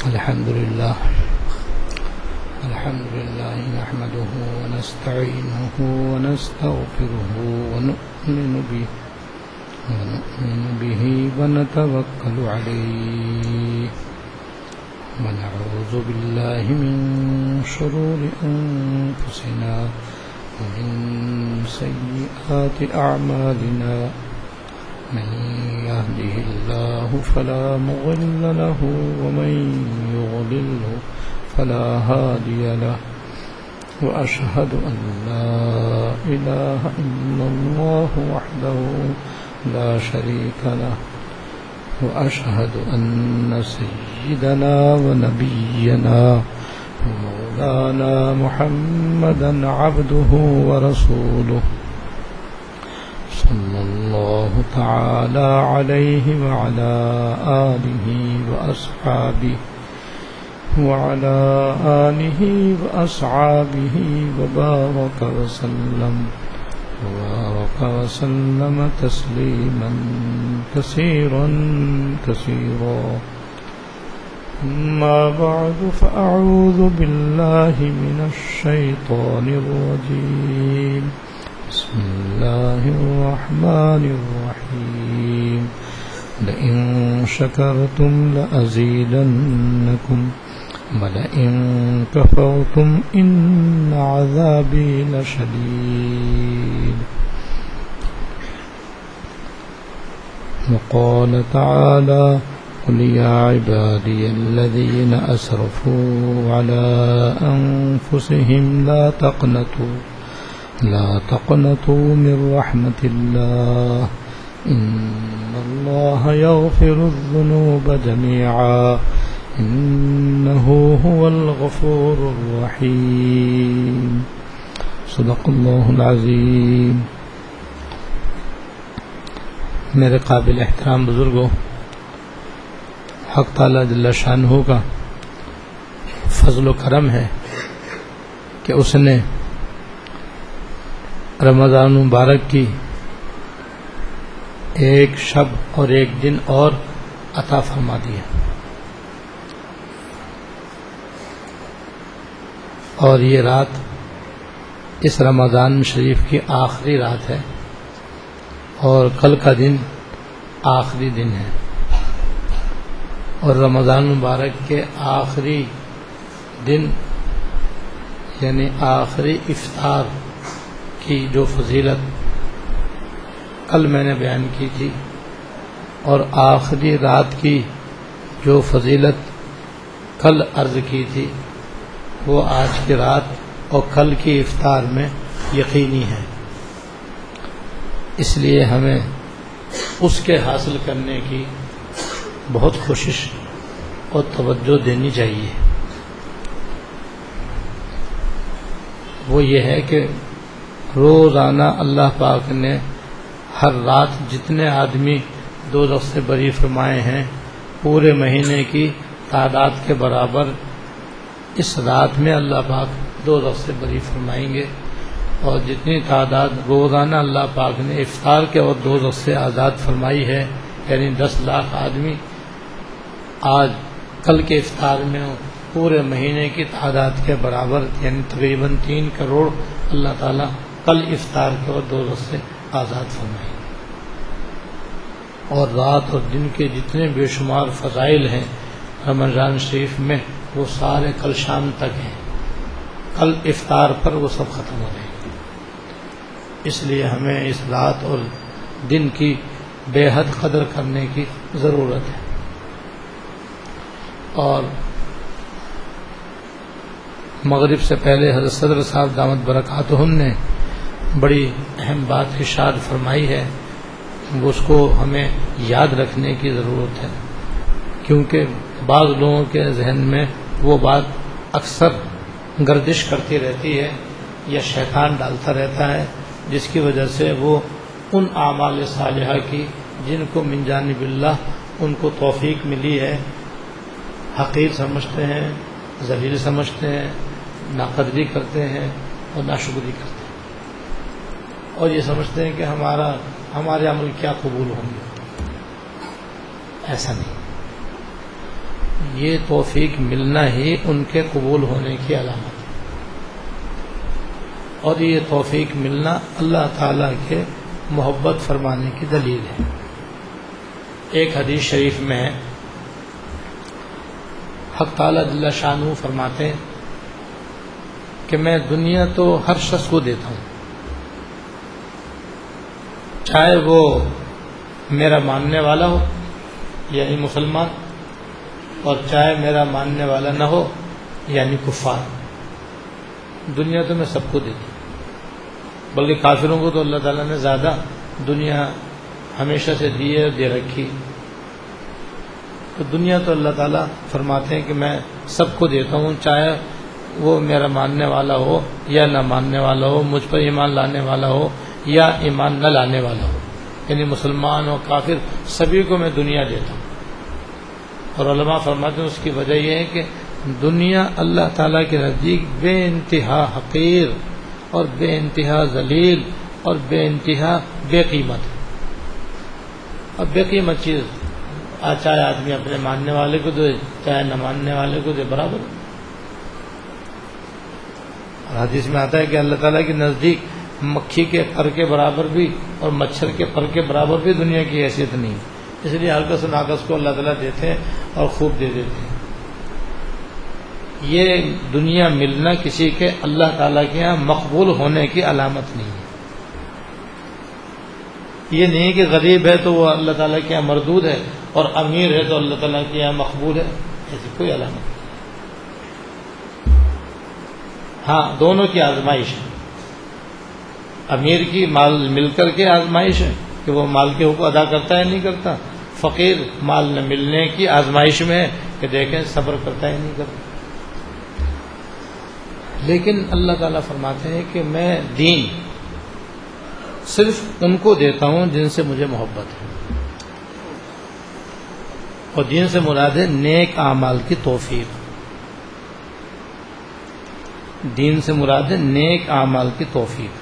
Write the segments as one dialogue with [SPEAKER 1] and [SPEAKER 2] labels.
[SPEAKER 1] الحمد لله نحمده ونستعينه ونستغفره ونؤمن به ونتوكل عليه ونعوذ بالله من شرور أنفسنا ومن سيئات أعمالنا من يهده الله فلا مضل له ومن يضلل فلا هادي له وأشهد أن لا إله إلا الله وحده لا شريك له وأشهد أن سيدنا ونبينا ومولانا محمدا عبده ورسوله صلى الله تعالى عليه وعلى آله وأصحابه وبارك وسلم تسليما كثيرا أما بعد فأعوذ بالله من الشيطان الرجيم بسم الله الرحمن الرحيم لئن شكرتم لأزيدنكم ولئن كفرتم إن عذابي لشديد وقال تعالى قل يا عبادي الذين أسرفوا على أنفسهم لا تقنطوا من رحمة الله إن الله يغفر الذنوب جميعا إنه هو الغفور الرحيم صدق الله العظيم. میرے قابل احترام بزرگوں، حق تعالی جل شانہ کا فضل و کرم ہے کہ اس نے رمضان مبارک کی ایک شب اور ایک دن اور عطا فرما دیا، اور یہ رات اس رمضان شریف کی آخری رات ہے اور کل کا دن آخری دن ہے، اور رمضان مبارک کے آخری دن یعنی آخری افطار کی جو فضیلت کل میں نے بیان کی تھی اور آخری رات کی جو فضیلت کل عرض کی تھی، وہ آج کی رات اور کل کی افطار میں یقینی ہے. اس لیے ہمیں اس کے حاصل کرنے کی بہت کوشش اور توجہ دینی چاہیے. وہ یہ ہے کہ روزانہ اللہ پاک نے ہر رات جتنے آدمی دوزخ سے بری فرمائے ہیں، پورے مہینے کی تعداد کے برابر اس رات میں اللہ پاک دوزخ سے بری فرمائیں گے، اور جتنی تعداد روزانہ اللہ پاک نے افطار کے اور دوزخ سے آزاد فرمائی ہے، یعنی 10 لاکھ آدمی آج کل کے افطار میں پورے مہینے کی تعداد کے برابر یعنی تقریباً 3 کروڑ اللہ تعالیٰ کل افطار کے اور دوزخ سے آزاد فرمائیں. اور رات اور دن کے جتنے بے شمار فضائل ہیں رمضان شریف میں، وہ سارے کل شام تک ہیں، کل افطار پر وہ سب ختم ہو جائیں گے. اس لیے ہمیں اس رات اور دن کی بے حد قدر کرنے کی ضرورت ہے. اور مغرب سے پہلے حضرت صدر صاحب دامت برکاتہم نے بڑی اہم بات ارشاد فرمائی ہے، اس کو ہمیں یاد رکھنے کی ضرورت ہے، کیونکہ بعض لوگوں کے ذہن میں وہ بات اکثر گردش کرتی رہتی ہے یا شیطان ڈالتا رہتا ہے، جس کی وجہ سے وہ ان اعمال صالحہ کی جن کو من جانب اللہ ان کو توفیق ملی ہے حقیر سمجھتے ہیں، ذلیل سمجھتے ہیں، ناقدری کرتے ہیں اور ناشکری کرتے ہیں، اور یہ سمجھتے ہیں کہ ہمارے عمل کیا قبول ہوں گے. ایسا نہیں. یہ توفیق ملنا ہی ان کے قبول ہونے کی علامت ہے، اور یہ توفیق ملنا اللہ تعالیٰ کے محبت فرمانے کی دلیل ہے۔ ایک حدیث شریف میں ہے، حق تعالیٰ جل شانہ فرماتے ہیں کہ میں دنیا تو ہر شخص کو دیتا ہوں، چاہے وہ میرا ماننے والا ہو یعنی مسلمان، اور چاہے میرا ماننے والا نہ ہو یعنی کفار۔ دنیا تو میں سب کو دیتا ہوں، بلکہ کافروں کو تو اللہ تعالیٰ نے زیادہ دنیا ہمیشہ سے دے رکھی۔ تو دنیا تو اللہ تعالیٰ فرماتے ہیں کہ میں سب کو دیتا ہوں، چاہے وہ میرا ماننے والا ہو یا نہ ماننے والا ہو، مجھ پر ایمان لانے والا ہو یا ایمان نہ لانے والا ہو، یعنی مسلمان اور کافر سبھی کو میں دنیا دیتا ہوں۔ اور علماء فرماتے ہیں اس کی وجہ یہ ہے کہ دنیا اللہ تعالیٰ کے نزدیک بے انتہا حقیر اور بے انتہا ذلیل اور بے انتہا بے قیمت ہے۔ اب بے قیمت چیز چاہے آدمی اپنے ماننے والے کو دے چاہے نہ ماننے والے کو دے، برابر۔ حدیث میں آتا ہے کہ اللہ تعالیٰ کے نزدیک مکھی کے پر کے برابر بھی اور مچھر کے پر کے برابر بھی دنیا کی حیثیت نہیں، اس لیے ہرکس و ناقص کو اللہ تعالیٰ دیتے ہیں اور خوب دے دیتے ہیں۔ یہ دنیا ملنا کسی کے اللہ تعالیٰ کے یہاں مقبول ہونے کی علامت نہیں ہے۔ یہ نہیں کہ غریب ہے تو وہ اللہ تعالیٰ کے یہاں مردود ہے اور امیر ہے تو اللہ تعالیٰ کے یہاں مقبول ہے، ایسی کوئی علامت نہیں۔ ہاں، دونوں کی آزمائش ہے، امیر کی مال مل کر کے آزمائش ہے کہ وہ مال کے حقوق ادا کرتا ہے نہیں کرتا، فقیر مال نہ ملنے کی آزمائش میں ہے کہ دیکھیں صبر کرتا ہے نہیں کرتا۔ لیکن اللہ تعالیٰ فرماتے ہیں کہ میں دین صرف ان کو دیتا ہوں جن سے مجھے محبت ہے، اور دین سے مراد ہے نیک اعمال کی توفیق۔ دین سے مراد ہے نیک اعمال کی توفیق۔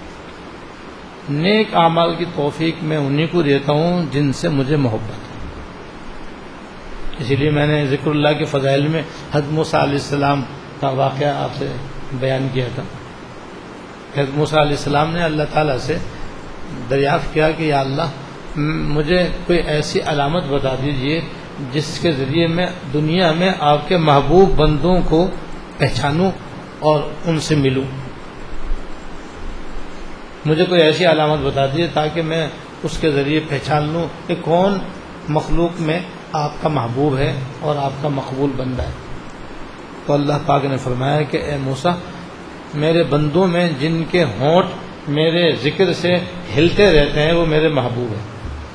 [SPEAKER 1] نیک اعمال کی توفیق میں انہیں کو دیتا ہوں جن سے مجھے محبت ہے۔ اسی لیے میں نے ذکر اللہ کے فضائل میں حضرت موسیٰ علیہ السلام کا واقعہ آپ سے بیان کیا تھا۔ حضرت موسیٰ علیہ السلام نے اللہ تعالیٰ سے دریافت کیا کہ یا اللہ مجھے کوئی ایسی علامت بتا دیجئے جس کے ذریعے میں دنیا میں آپ کے محبوب بندوں کو پہچانوں اور ان سے ملوں۔ مجھے کوئی ایسی علامت بتا دیجیے تاکہ میں اس کے ذریعے پہچان لوں کہ کون مخلوق میں آپ کا محبوب ہے اور آپ کا مقبول بندہ ہے۔ تو اللہ پاک نے فرمایا کہ اے موسیٰ، میرے بندوں میں جن کے ہونٹ میرے ذکر سے ہلتے رہتے ہیں وہ میرے محبوب ہیں۔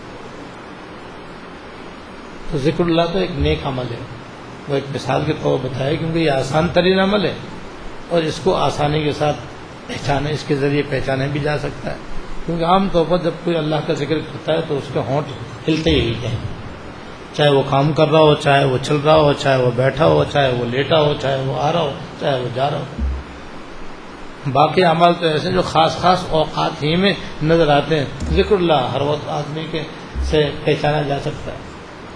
[SPEAKER 1] تو ذکر اللہ تو ایک نیک عمل ہے، وہ ایک مثال کے طور بتایا کیونکہ یہ آسان ترین عمل ہے اور اس کو آسانی کے ساتھ پہچانے، اس کے ذریعے پہچانا بھی جا سکتا ہے، کیونکہ عام طور پر جب کوئی اللہ کا ذکر کرتا ہے تو اس کے ہونٹ ہلتے ہی ہلتے ہیں، چاہے وہ کام کر رہا ہو، چاہے وہ چل رہا ہو، چاہے وہ بیٹھا ہو، چاہے وہ لیٹا ہو، چاہے وہ آ رہا ہو، چاہے وہ جا رہا ہو۔ باقی اعمال تو ایسے جو خاص خاص اوقات ہی میں نظر آتے ہیں، ذکر اللہ ہر وقت آدمی کے سے پہچانا جا سکتا ہے۔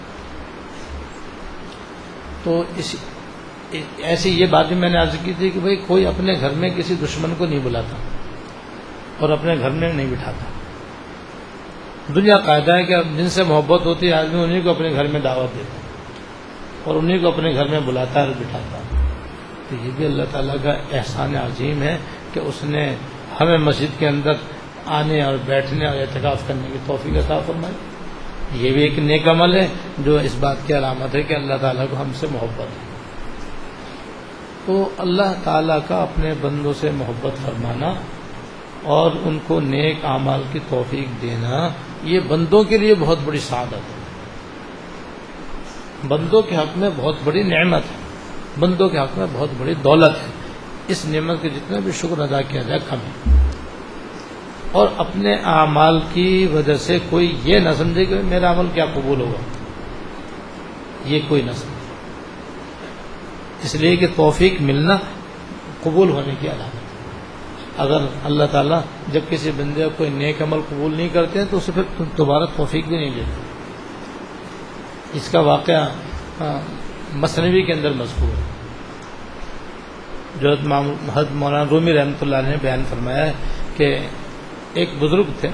[SPEAKER 1] تو ایسی یہ بات بھی میں نے عرض کی تھی کہ بھئی کوئی اپنے گھر میں کسی دشمن کو نہیں بلاتا اور اپنے گھر میں نہیں بٹھاتا۔ دنیا قاعدہ ہے کہ جن سے محبت ہوتی ہے آدمی انہیں کو اپنے گھر میں دعوت دیتا ہے اور انہیں کو اپنے گھر میں بلاتا ہے اور بٹھاتا ہے۔ تو یہ بھی اللہ تعالیٰ کا احسان عظیم ہے کہ اس نے ہمیں مسجد کے اندر آنے اور بیٹھنے اور اعتکاف کرنے کی توفیق عطا فرمائی۔ یہ بھی ایک نیک عمل ہے جو اس بات کی علامت ہے کہ اللہ تعالیٰ کو ہم سے محبت ہے۔ تو اللہ تعالیٰ کا اپنے بندوں سے محبت فرمانا اور ان کو نیک اعمال کی توفیق دینا یہ بندوں کے لیے بہت بڑی سعادت ہے، بندوں کے حق میں بہت بڑی نعمت ہے، بندوں کے حق میں بہت بڑی دولت ہے۔ اس نعمت کے جتنا بھی شکر ادا کیا جائے کم ہے، اور اپنے اعمال کی وجہ سے کوئی یہ نہ سمجھے کہ میرا عمل کیا قبول ہوگا، یہ کوئی نہ سمجھے، اس لیے کہ توفیق ملنا قبول ہونے کی علامت ہے۔ اگر اللہ تعالیٰ جب کسی بندے کو کوئی نیک عمل قبول نہیں کرتے ہیں تو اسے پھر دوبارہ توفیق بھی نہیں دیتے۔ اس کا واقعہ مثنوی کے اندر مذکور ہے، جو حضرت مولانا رومی رحمۃ اللہ علیہ نے بیان فرمایا ہے کہ ایک بزرگ تھے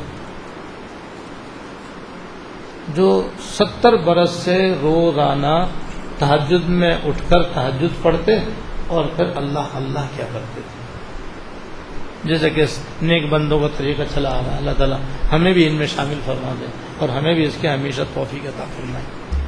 [SPEAKER 1] جو 70 برس سے روزانہ تہجد میں اٹھ کر تہجد پڑھتے اور پھر اللہ اللہ کیا کرتے تھے. جیسے کہ نیک بندوں کا طریقہ چلا آ رہا ہے، اللہ تعالیٰ ہمیں بھی ان میں شامل فرما دے اور ہمیں بھی اس کے ہمیشہ توفیق عطا فرمائے.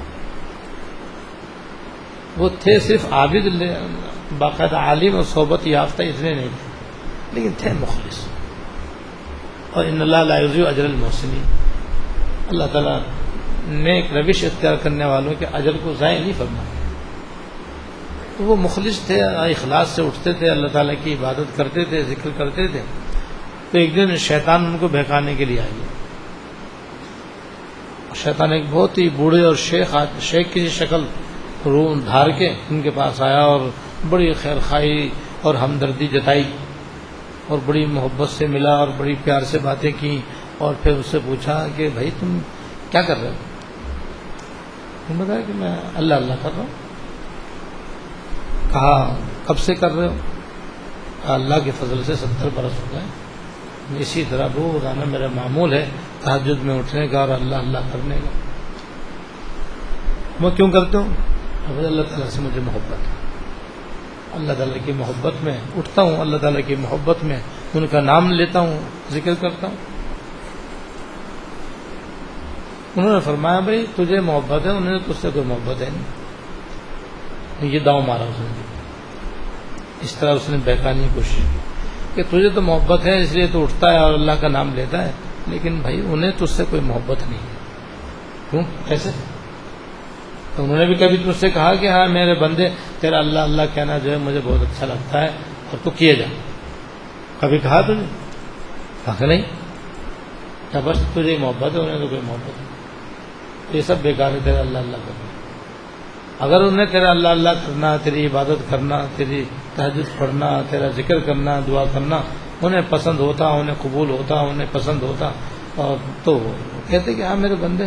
[SPEAKER 1] وہ تھے صرف عابد، باقاعدہ عالم اور صحبت یافتہ اتنے نہیں تھے، لیکن تھے مخلص. اور ان اللہ لا یضیع اجر المحسنین، اللہ تعالیٰ نیک روش اختیار کرنے والوں کے اجر کو ضائع نہیں فرماتے. تو وہ مخلص تھے، اخلاص سے اٹھتے تھے، اللہ تعالیٰ کی عبادت کرتے تھے، ذکر کرتے تھے. تو ایک دن شیطان ان کو بہکانے کے لیے آ گیا. شیطان ایک بہت ہی بوڑھے اور شیخ کی شکل روح دھار کے ان کے پاس آیا اور بڑی خیر خواہی اور ہمدردی جتائی اور بڑی محبت سے ملا اور بڑی پیار سے باتیں کی. اور پھر اس سے پوچھا کہ بھائی تم کیا کر رہے ہو؟ انہوں نے بتایا کہ میں اللہ اللہ کر رہا ہوں. کہا کب سے کر رہے ہو؟ کہا اللہ کے فضل سے 70 برس ہو گئے. اسی طرح روزانہ میرا معمول ہے تہجد میں اٹھنے کا اور اللہ اللہ کرنے کا. میں کیوں کرتا ہوں؟ اللہ تعالیٰ سے مجھے محبت ہے، اللہ تعالیٰ کی محبت میں اٹھتا ہوں، اللہ تعالیٰ کی محبت میں ان کا نام لیتا ہوں، ذکر کرتا ہوں. انہوں نے فرمایا بھائی تجھے محبت ہے، انہوں نے تجھ سے کوئی محبت ہے نہیں. یہ داؤں مارا اس نے. اس طرح اس نے بہکانے کی کوشش کی کہ تجھے تو محبت ہے اس لیے تو اٹھتا ہے اور اللہ کا نام لیتا ہے، لیکن بھائی انہیں تجھ سے کوئی محبت نہیں ہے. کیوں؟ کیسے؟ تو انہوں نے بھی کبھی تجھ سے کہا کہ ہاں میرے بندے تیرا اللہ اللہ کہنا جو ہے مجھے بہت اچھا لگتا ہے اور تو کیے جا؟ کبھی کہا تجھے؟ کہا کہ نہیں. کیا بس تجھے محبت ہے، انہیں تو کوئی محبت نہیں. یہ سب بیکار ہے تیرا اللہ اللہ کرنا. اگر انہیں تیرا اللہ اللہ کرنا، تیری عبادت کرنا، تیری تہجد پڑھنا، تیرا ذکر کرنا، دعا کرنا انہیں پسند ہوتا، انہیں قبول ہوتا، انہیں پسند ہوتا، اور تو کہتے کہ ہاں میرے بندے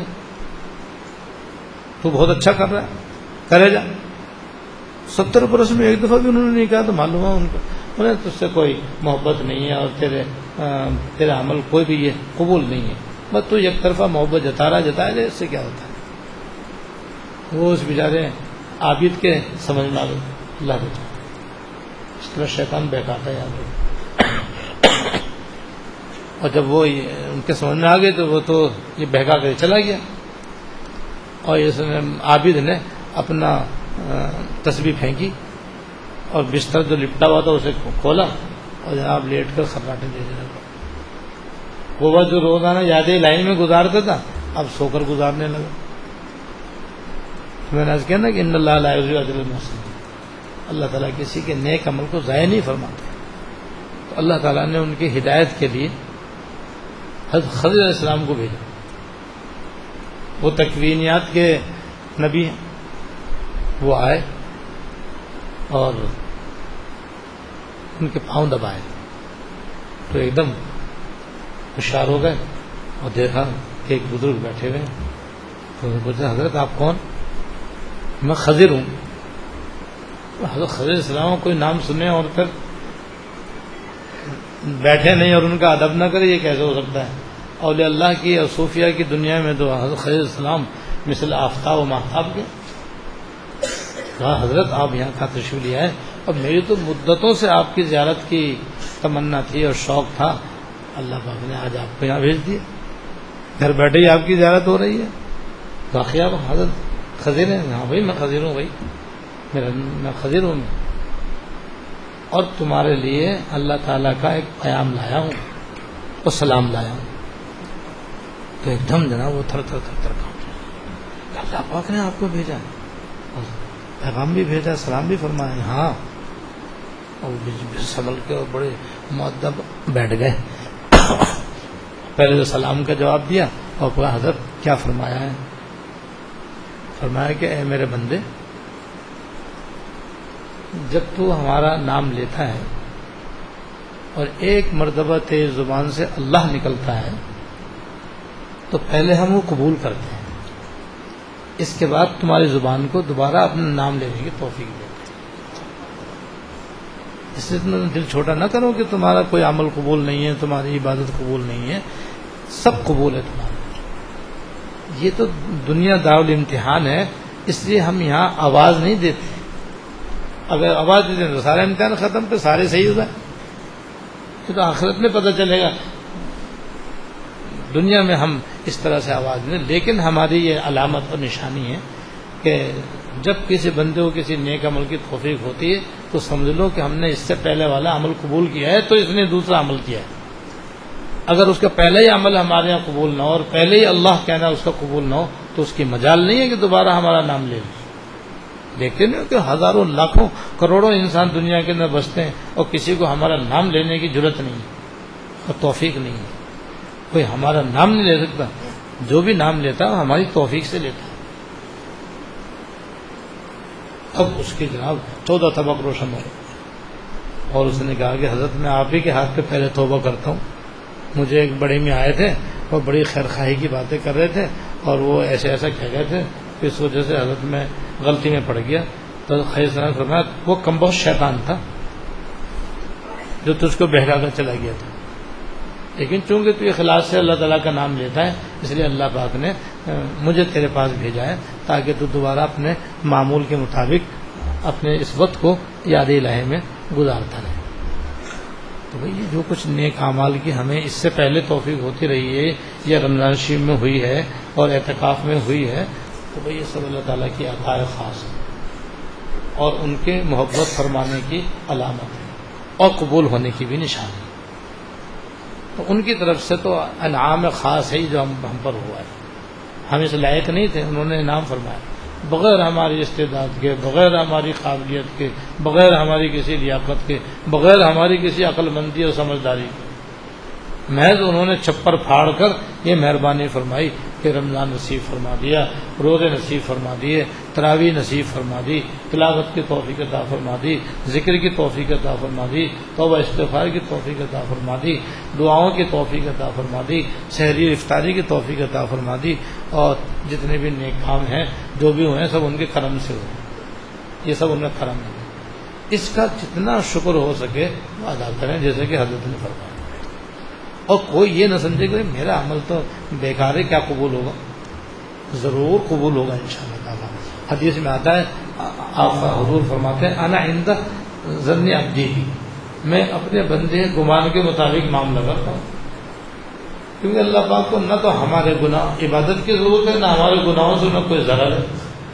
[SPEAKER 1] تو بہت اچھا کر رہا ہے، کرے جا. 70 برس میں ایک دفعہ بھی انہوں نے نہیں کہا تو معلوم ہے ان کو انہیں تجھ سے کوئی محبت نہیں ہے اور تیرا عمل کوئی بھی یہ قبول نہیں ہے. بس تو ایک طرفہ محبت جتایا جائے اس سے کیا ہوتا ہے. وہ اس بیچارے عابد کے سمجھ میں آ گئے. اللہ بچا. اس طرح شیطان بہکاتا ہے یاد. اور جب وہ ان کے سمجھ میں آ گئے تو وہ تو یہ بہکا کر چلا گیا. اور اس نے عابد نے اپنا تسبیح پھینکی اور بستر جو لپٹا ہوا تھا اسے کھولا اور جناب لیٹ کر خراٹیں دے دینے لگا. وہ بس جو روزانہ یادیں لائن میں گزارتا تھا اب سو کر گزارنے لگا. میں نے آج کہا نا کہ ان اللہ لا یضیع اجر المحسنین، اللہ تعالیٰ کسی کے نیک عمل کو ضائع نہیں فرماتے. تو اللہ تعالیٰ نے ان کی ہدایت کے لیے حضرت خضر علیہ السلام کو بھیجا. وہ تکوینیات کے نبی ہیں. وہ آئے اور ان کے پاؤں دبائے تو ایک دم ہوشیار ہو گئے اور دیکھا کہ ایک بزرگ بیٹھے ہوئے. تو انہوں نے پوچھا حضرت آپ کون؟ میں خضر ہوں. حضرت خضر علیہ السلام کوئی نام سنے اور پھر بیٹھے نہیں اور ان کا ادب نہ کرے، یہ کیسے ہو سکتا ہے؟ اولیاء اللہ کی اور صوفیہ کی دنیا میں تو حضرت خضر علیہ السلام مثل آفتاب و ماہتاب کے. کہا حضرت آپ یہاں کا تشریف لیا ہے اور میری تو مدتوں سے آپ کی زیارت کی تمنا تھی اور شوق تھا، اللہ پاک نے آج آپ کو یہاں بھیج دیا، گھر بیٹھے ہی آپ کی زیارت ہو رہی ہے. باقی آپ حضرت خضر ہیں؟ ہاں بھائی میں خضر ہوں، بھائی میں خضر ہوں میں، اور تمہارے لیے اللہ تعالیٰ کا ایک پیام لایا ہوں اور سلام لایا ہوں. تو ایک دم جناب وہ تھر تھر تھر تھر کانپنے. اللہ پاک نے آپ کو بھیجا ہے، پیغام بھی بھیجا، سلام بھی فرمایا. ہاں. اور سنبھل کے اور بڑے مؤدب بیٹھ گئے. پہلے تو سلام کا جواب دیا اور کہا حضرت کیا فرمایا ہے؟ فرمایا کہ اے میرے بندے، جب تو ہمارا نام لیتا ہے اور ایک مرتبہ تیز زبان سے اللہ نکلتا ہے تو پہلے ہم وہ قبول کرتے ہیں اس کے بعد تمہاری زبان کو دوبارہ اپنا نام لینے کی توفیق دے. اس سے تم دل چھوٹا نہ کرو کہ تمہارا کوئی عمل قبول نہیں ہے، تمہاری عبادت قبول نہیں ہے، سب قبول ہے تمہارا. یہ تو دنیا دارالامتحان ہے، اس لیے ہم یہاں آواز نہیں دیتے. اگر آواز دیتے تو سارا امتحان ختم، تو سارے صحیح ہو جائے. یہ تو آخرت میں پتہ چلے گا. دنیا میں ہم اس طرح سے آواز دیں، لیکن ہماری یہ علامت اور نشانی ہے کہ جب کسی بندے کو کسی نیک عمل کی توفیق ہوتی ہے تو سمجھ لو کہ ہم نے اس سے پہلے والا عمل قبول کیا ہے، تو اس نے دوسرا عمل کیا ہے. اگر اس کا پہلا ہی عمل ہمارے یہاں قبول نہ ہو اور پہلے ہی اللہ کہنا اس کا قبول نہ ہو تو اس کی مجال نہیں ہے کہ دوبارہ ہمارا نام لے لیں. دیکھتے نہیں کہ ہزاروں لاکھوں کروڑوں انسان دنیا کے اندر بستے ہیں اور کسی کو ہمارا نام لینے کی جرت نہیں ہے اور توفیق نہیں ہے. کوئی ہمارا نام نہیں لے سکتا. جو بھی نام لیتا ہے ہماری توفیق سے لیتا ہے. اب اس کی جناب 14 طبق روشن ہو اور اس نے کہا کہ حضرت میں آپ ہی کے ہاتھ پہ پہلے توبہ کرتا ہوں. مجھے ایک بڑے میں آئے تھے اور بڑی خیرخواہی کی باتیں کر رہے تھے اور وہ ایسے ایسا کہہ گئے تھے کہ اس وجہ سے حضرت میں غلطی میں پڑ گیا. تو خیر صاحب فرمایا وہ کم بہت شیطان تھا جو تجھ کو بہکا کر چلا گیا تھا، لیکن چونکہ تو اخلاص سے اللہ تعالیٰ کا نام لیتا ہے اس لیے اللہ پاک نے مجھے تیرے پاس بھیجا ہے تاکہ تو دوبارہ اپنے معمول کے مطابق اپنے اس وقت کو یاد الہی میں گزارتا رہے. تو بھئی جو کچھ نیک اعمال کی ہمیں اس سے پہلے توفیق ہوتی رہی ہے یا رمضان شریف میں ہوئی ہے اور اعتکاف میں ہوئی ہے تو بھئی یہ سب اللہ تعالیٰ کی عطا خاص ہے اور ان کے محبت فرمانے کی علامت ہے اور قبول ہونے کی بھی نشانی ہے. تو ان کی طرف سے تو انعام خاص ہے جو ہم پر ہوا ہے. ہم اس لائق نہیں تھے، انہوں نے انعام فرمایا بغیر ہماری استعداد کے، بغیر ہماری قابلیت کے، بغیر ہماری کسی لیاقت کے، بغیر ہماری کسی عقل مندی اور سمجھداری کے. محض انہوں نے چھپر پھاڑ کر یہ مہربانی فرمائی کہ رمضان نصیب فرما دیا، روزے نصیب فرما دیے، تراویح نصیب فرما دی، تلاوت کی توفیق عطا فرما دی، ذکر کی توفیق عطا فرما دی، توبہ استغفار کی توفیق عطا فرما دی، دعاؤں کی توفیق عطا فرما دی، سحری افطاری کی توفیق عطا فرما دی. اور جتنے بھی نیک کام ہیں جو بھی ہوئے سب ان کے کرم سے ہوئے. یہ سب ان کا کرم ہے. اس کا جتنا شکر ہو سکے وہ ادا کریں جیسے کہ حضرت نے فرمایا. اور کوئی یہ نہ سمجھے کہ میرا عمل تو بیکار ہے، کیا قبول ہوگا؟ ضرور قبول ہوگا انشاءاللہ تعالیٰ. حدیث میں آتا ہے آپ حضور فرماتے ہیں انا عند ظن عبدی، میں اپنے بندے گمان کے مطابق معاملہ کرتا ہوں. کیونکہ اللہ پاک کو نہ تو ہمارے گناہ عبادت کی ضرورت ہے، نہ ہمارے گناہوں سے نہ کوئی ضرر ہے.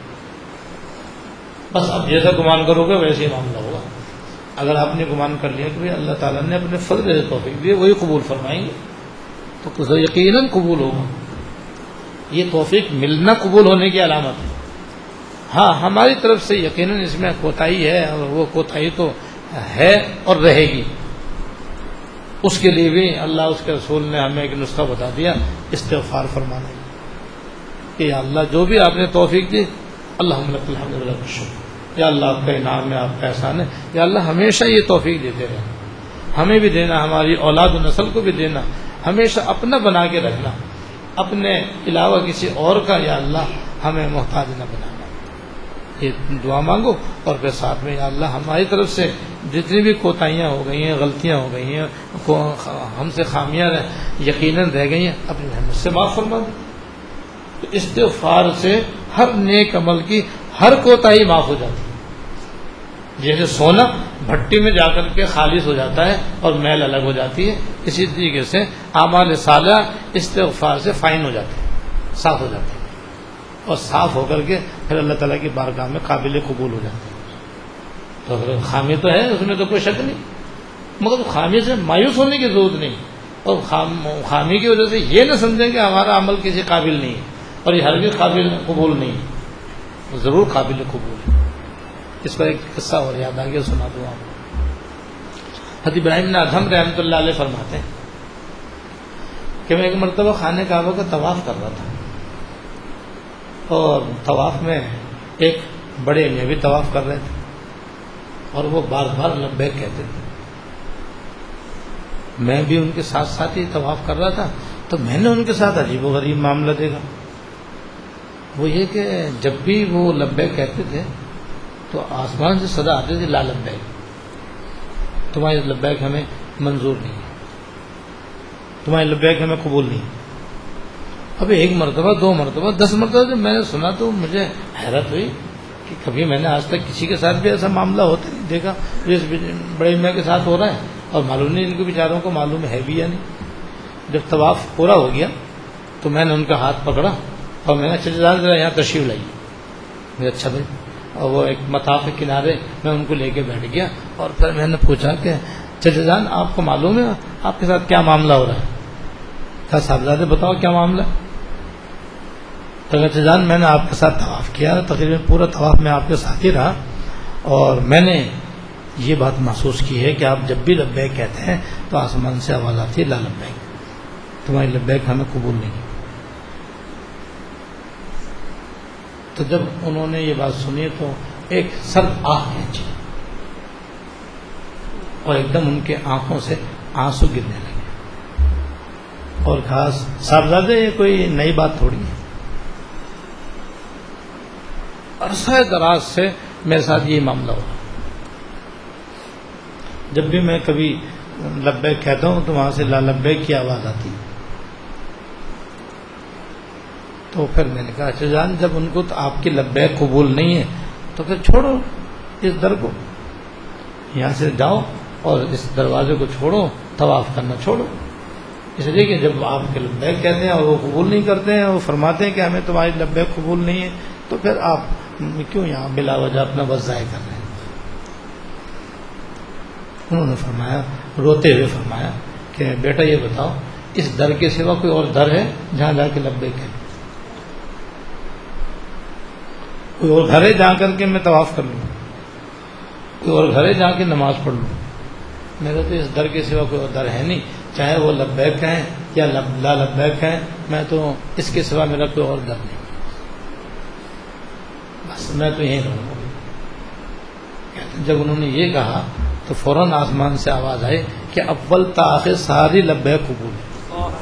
[SPEAKER 1] بس اب جیسا گمان کرو گے ویسے ہی معاملہ ہوگا. اگر آپ نے گمان کر لیا کہ اللہ تعالیٰ نے اپنے فضل سے توفیق دی وہی قبول فرمائیں گے تو یقیناً قبول ہوگا. یہ توفیق ملنا قبول ہونے کی علامت ہے. ہاں ہماری طرف سے یقیناً اس میں کوتاہی ہے اور وہ کوتاہی تو ہے اور رہے گی. اس کے لیے بھی اللہ اس کے رسول نے ہمیں ایک نسخہ بتا دیا استغفار فرمانے کہ یا اللہ جو بھی آپ نے توفیق دی اللہم لک الحمد ولک الشکر، یا اللہ آپ کا انعام ہے، آپ کا احسان ہے. یا اللہ ہمیشہ یہ توفیق دیتے رہنا، ہمیں بھی دینا، ہماری اولاد و نسل کو بھی دینا. ہمیشہ اپنا بنا کے رکھنا، اپنے علاوہ کسی اور کا یا اللہ ہمیں محتاج نہ بنانا. یہ دعا مانگو اور پھر ساتھ میں یا اللہ ہماری طرف سے جتنی بھی کوتاہیاں ہو گئی ہیں، غلطیاں ہو گئی ہیں، ہم سے خامیاں یقیناً رہ گئی ہیں، اپنی رحمت سے معاف فرما دو. تو استغفار سے ہر نیک عمل کی ہر کوتاہی معاف ہو جاتی ہے. جیسے سونا بھٹی میں جا کر کے خالص ہو جاتا ہے اور میل الگ ہو جاتی ہے، اسی طریقے سے اعمال صالحہ استغفار سے فائن ہو جاتے ہیں، صاف ہو جاتے ہیں اور صاف ہو کر کے پھر اللہ تعالیٰ کی بارگاہ میں قابل قبول ہو جاتے ہیں. تو اگر خامی تو ہے اس میں تو کوئی شک نہیں، مگر خامی سے مایوس ہونے کی ضرورت نہیں. اور خامی کی وجہ سے یہ نہ سمجھیں کہ ہمارا عمل کسی قابل نہیں ہے اور یہ ہرگز قابل قبول نہیں ہے. ضرور قابل قبول ہے. اس پر ایک قصہ اور یاد آ گیا، سنا دوں آپ کو. حضرت ابراہیم نے ادھم رحمۃ اللہ علیہ فرماتے ہیں کہ میں ایک مرتبہ خانہ کعبہ کا طواف کر رہا تھا اور طواف میں ایک بڑے میں بھی طواف کر رہے تھے اور وہ بار بار لبیک کہتے تھے. میں بھی ان کے ساتھ ساتھ ہی طواف کر رہا تھا تو میں نے ان کے ساتھ عجیب و غریب معاملہ دیکھا. وہ یہ کہ جب بھی وہ لبیک کہتے تھے تو آسمان سے صدا آتی تھی لا لبیک، تمہاری لبیک ہمیں منظور نہیں ہے، تمہاری لبیک ہمیں قبول نہیں ہے۔ اب ایک مرتبہ، 2 مرتبہ، 10 مرتبہ جب میں نے سنا تو مجھے حیرت ہوئی کہ کبھی میں نے آج تک کسی کے ساتھ بھی ایسا معاملہ ہوتا نہیں دیکھا جس بڑے میاں کے ساتھ ہو رہا ہے، اور معلوم نہیں ان کو بیچاروں کو معلوم ہے بھی یا نہیں۔ جب طواف پورا ہو گیا تو میں نے ان کا ہاتھ پکڑا اور میں نے اچھا جان ذرا یہاں تشریف لائیے، میں اچھا بھائی، اور وہ ایک مطاف کے کنارے میں ان کو لے کے بیٹھ گیا، اور پھر میں نے پوچھا کہ چچا جان آپ کو معلوم ہے آپ کے ساتھ کیا معاملہ ہو رہا ہے؟ کہا صاحبزادے بتاؤ کیا معاملہ ہے؟ تو چچا جان میں نے آپ کے ساتھ طواف کیا، تقریباً پورا طواف میں آپ کے ساتھ ہی رہا، اور میں نے یہ بات محسوس کی ہے کہ آپ جب بھی لبیک کہتے ہیں تو آسمان سے آواز آتی ہے لا لبیک، تمہاری لبیک ہمیں قبول نہیں۔ تو جب انہوں نے یہ بات سنی تو ایک سرد آہ کھینچی اور ایک دم ان کے آنکھوں سے آنسو گرنے لگے، اور کہا صاحبزادے یہ کوئی نئی بات تھوڑی ہے، عرصہ دراز سے میرے ساتھ یہ معاملہ ہو رہا، جب بھی میں کبھی لبیک کہتا ہوں تو وہاں سے لا لبیک کی آواز آتی ہے۔ تو پھر میں نے کہا اچھا جان جب ان کو تو آپ کی لبیک قبول نہیں ہے تو پھر چھوڑو اس در کو، یہاں سے جاؤ اور اس دروازے کو چھوڑو، طواف کرنا چھوڑو، اس لیے کہ جب آپ کے لبیک کہتے ہیں اور وہ قبول نہیں کرتے ہیں، وہ فرماتے ہیں کہ ہمیں تمہاری لبیک قبول نہیں ہے، تو پھر آپ کیوں یہاں بلا وجہ اپنا وقت ضائع کر رہے ہیں؟ انہوں نے فرمایا، روتے ہوئے فرمایا کہ بیٹا یہ بتاؤ اس در کے سوا کوئی اور در ہے جہاں جا کے لبیک کہہ، کوئی اور گھر ہے جا کر کے میں طواف کر لوں، کوئی اور گھر ہے جا کے نماز پڑھ لوں؟ میرا تو اس در کے سوا کوئی اور در ہے نہیں، چاہے وہ لبیک کہیں یا لا لبیک کہیں، میں تو اس کے سوا میرا کوئی اور در نہیں، بس میں تو یہیں رہوں گا۔ جب انہوں نے یہ کہا تو فوراً آسمان سے آواز آئی کہ اول تا آخر ساری لبیک قبول ہے۔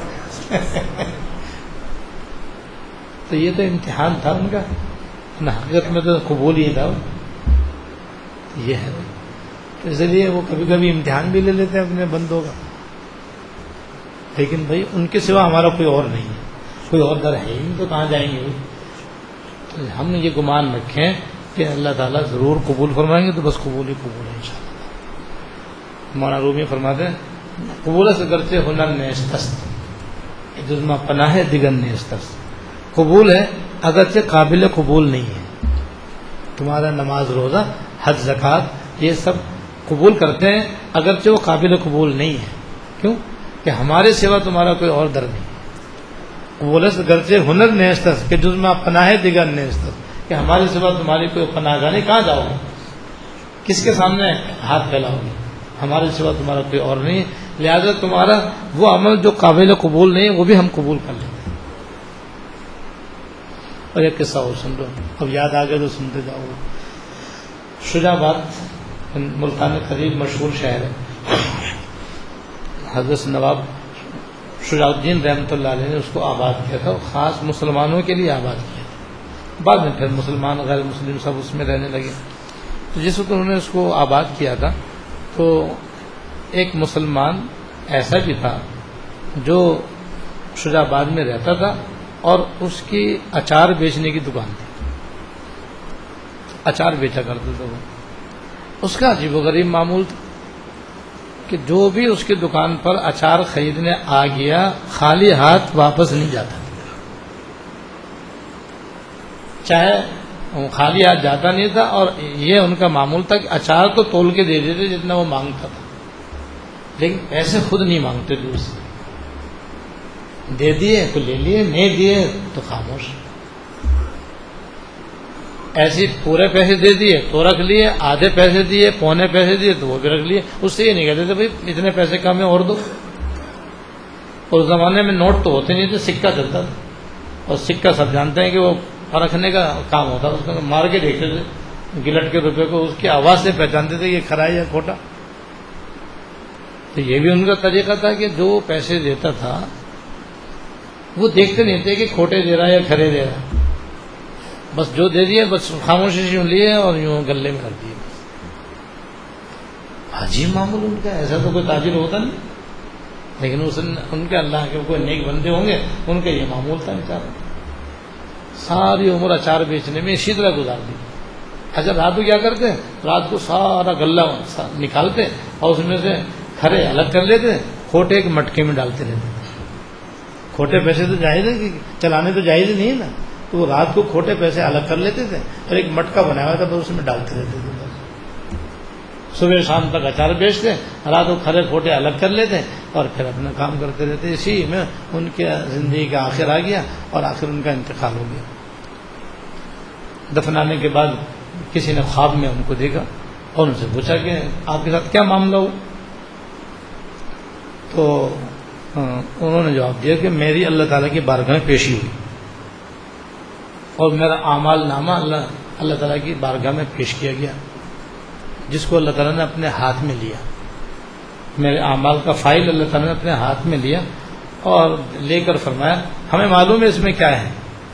[SPEAKER 1] تو یہ تو امتحان تھا ان کا، حقیقت میں تو قبول ہی تھا، یہ ہے، تو اس لیے وہ کبھی کبھی امتحان بھی لے لیتے ہیں اپنے بندوں کا، لیکن بھائی ان کے سوا ہمارا کوئی اور نہیں ہے، کوئی اور در ہے ہی نہیں، تو کہاں جائیں گے؟ تو ہم یہ گمان رکھیں کہ اللہ تعالیٰ ضرور قبول فرمائیں گے، تو بس قبول ہی قبول ہے انشاءاللہ۔ مولانا رومی فرماتے ہیں قبول سے گرچہ ہنر نیستست جزما پناہ دیگر نیستست، قبول ہے اگرچہ قابل قبول نہیں ہے، تمہارا نماز روزہ حج زکوٰۃ یہ سب قبول کرتے ہیں اگرچہ وہ قابل قبول نہیں ہے، کیوں کہ ہمارے سوا تمہارا کوئی اور در نہیں ہے۔ قبول سے گرچہ ہنر نیستست کہ جزما پناہ دیگر نیستست، کہ ہمارے سوا تمہاری کوئی پناہ گاہ نہیں، کہاں جاؤ گے، کس کے سامنے ہاتھ پھیلاؤ گے، ہمارے سوا تمہارا کوئی اور نہیں ہے، لہذا تمہارا وہ عمل جو قابل قبول نہیں ہے وہ بھی ہم قبول کر لیتے ہیں۔ اور ایک قصہ اور سن لو، اب یاد آ گیا تو سنتے جاؤ۔ شجاع آباد ملتان قریب مشہور شہر ہے، حضرت نواب شجاع الدین رحمۃ اللہ علیہ نے اس کو آباد کیا تھا، خاص مسلمانوں کے لیے آباد کیا تھا، بعد میں پھر مسلمان غیر مسلم سب اس میں رہنے لگے۔ تو جس وقت انہوں نے اس کو آباد کیا تھا تو ایک مسلمان ایسا بھی تھا جو شجاع آباد میں رہتا تھا، اور اس کی اچار بیچنے کی دکان تھی، اچار بیچا کرتا تھا وہ۔ اس کا عجیب و غریب معمول تھا کہ جو بھی اس کی دکان پر اچار خریدنے آ گیا خالی ہاتھ واپس نہیں جاتا، چاہے خالی ہاتھ جاتا نہیں تھا، اور یہ ان کا معمول تھا کہ اچار تو تول کے دے دیتے جتنا وہ مانگتا تھا، لیکن پیسے خود نہیں مانگتے تھے، اس سے دے دیے تو لے لیے، نہیں دیے تو خاموش، ایسے پورے پیسے دے دیے تو رکھ لیے، آدھے پیسے دیے، پونے پیسے دیے تو وہ بھی رکھ لیے، اس سے یہ نہیں کہتے تھے بھائی اتنے پیسے کم ہے اور دو۔ اور اس زمانے میں نوٹ تو ہوتے نہیں تھے، سکہ چلتا تھا، اور سکہ سب جانتے ہیں کہ وہ پرکھنے کا کام ہوتا، اس کو مار کے دیکھتے تھے گلٹ کے روپے کو، اس کی آواز سے پہچانتے تھے کہ کھرا ہے یا کھوٹا۔ تو یہ بھی ان کا طریقہ تھا کہ جو پیسے دیتا تھا وہ دیکھتے نہیں تھے کہ کھوٹے دے رہا ہے یا کھرے دے رہا ہے، بس جو دے دیا بس خاموشی سے یوں لیے اور یوں گلے میں رکھ دیے. عجیب معمول ان کا. ایسا تو کوئی تاجر ہوتا نہیں, لیکن ان کے اللہ کے کوئی نیک بندے ہوں گے, ان کا یہ معمول تھا بیچارہ. ساری عمر اچار بیچنے میں اسی طرح گزار دی. اچھا رات کو کیا کرتے ہیں, رات کو سارا غلہ نکالتے اور اس میں سے کھرے الگ کر لیتے, کھوٹے ایک مٹکے میں ڈالتے رہتے. کھوٹے پیسے تو جائز ہے, چلانے تو جائز نہیں ہے نا, تو وہ رات کو کھوٹے پیسے الگ کر لیتے تھے اور ایک مٹکا بنایا ہوا تھا بس اس میں ڈالتے رہتے تھے. صبح شام تک اچار بیچتے, رات کو کھرے کھوٹے الگ کر لیتے اور پھر اپنا کام کرتے رہتے. اسی میں ان کی زندگی کا آخر آ گیا اور آخر ان کا انتقال ہو گیا. دفنانے کے بعد کسی نے خواب میں ان کو دیکھا اور ان سے پوچھا کہ آپ کے ساتھ کیا معاملہ ہو؟ تو انہوں نے جواب دیا کہ میری اللہ تعالیٰ کی بارگاہ میں پیشی ہوئی اور میرا اعمال نامہ اللہ تعالیٰ کی بارگاہ میں پیش کیا گیا, جس کو اللہ تعالیٰ نے اپنے ہاتھ میں لیا. میرے اعمال کا فائل اللہ تعالیٰ نے اپنے ہاتھ میں لیا اور لے کر فرمایا ہمیں معلوم ہے اس میں کیا ہے,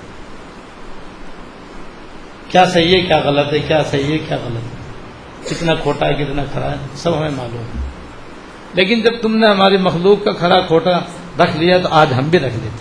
[SPEAKER 1] کیا صحیح ہے کیا غلط ہے, کیا صحیح ہے کیا غلط ہے, کتنا کھوٹا ہے کتنا کھرا ہے, سب ہمیں معلوم ہے. لیکن جب تم نے ہماری مخلوق کا کھرا کھوٹا رکھ لیا تو آج ہم بھی رکھ لیتے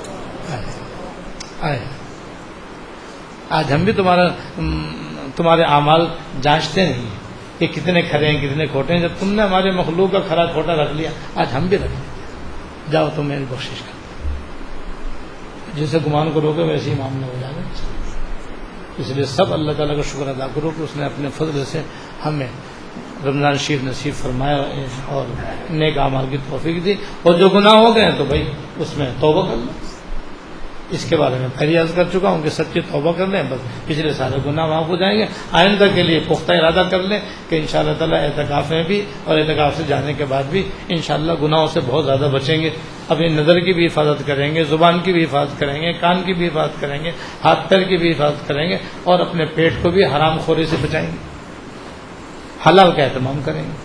[SPEAKER 1] ہیں. آج ہم بھی تمہارے اعمال جانچتے نہیں کہ کتنے کھرے ہیں کتنے کھوٹے ہیں. جب تم نے ہمارے مخلوق کا کھرا کھوٹا رکھ لیا آج ہم بھی رکھ لیتے ہیں. جاؤ تم میری بخشش کر. جسے گمان کرو گے ویسے ہی معاملہ ہو جائے گا. اس لیے سب اللہ تعالیٰ کا شکر ادا کرو کہ اس نے اپنے فضل سے ہمیں رمضان شریف نصیب فرمایا اور نیک اعمال کی توفیق دی. اور جو گناہ ہو گئے ہیں تو بھائی اس میں توبہ کر لیں. اس کے بارے میں پہلے عرض کر چکا ہوں کہ سچی توبہ کر لیں, بس پچھلے سارے گناہ معاف ہو جائیں گے. آئندہ کے لیے پختہ ارادہ کر لیں کہ انشاءاللہ تعالیٰ اعتکاف میں بھی اور اعتکاف سے جانے کے بعد بھی انشاءاللہ گناہوں سے بہت زیادہ بچیں گے. اپنی نظر کی بھی حفاظت کریں گے, زبان کی بھی حفاظت کریں گے, کان کی بھی حفاظت کریں گے, ہاتھ پیر کی بھی حفاظت کریں گے اور اپنے پیٹ کو بھی حرام خوری سے بچائیں گے, حلال کا اہتمام کریں گے.